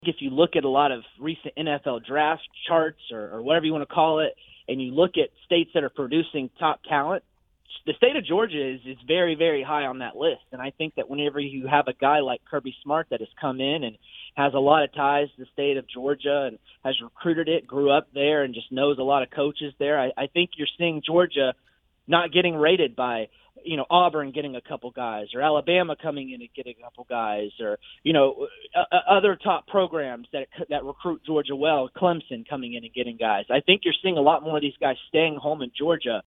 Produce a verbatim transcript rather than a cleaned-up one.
if you look at a lot of recent N F L draft charts or, or whatever you want to call it, and you look at states that are producing top talent, the state of Georgia is, is very, very high on that list. And I think that whenever you have a guy like Kirby Smart that has come in and has a lot of ties to the state of Georgia and has recruited it, grew up there, and just knows a lot of coaches there, I, I think you're seeing Georgia not getting rated by, you know, Auburn getting a couple guys, or Alabama coming in and getting a couple guys, or, you know, uh, other top programs that that recruit Georgia well, Clemson coming in and getting guys. I think you're seeing a lot more of these guys staying home in Georgia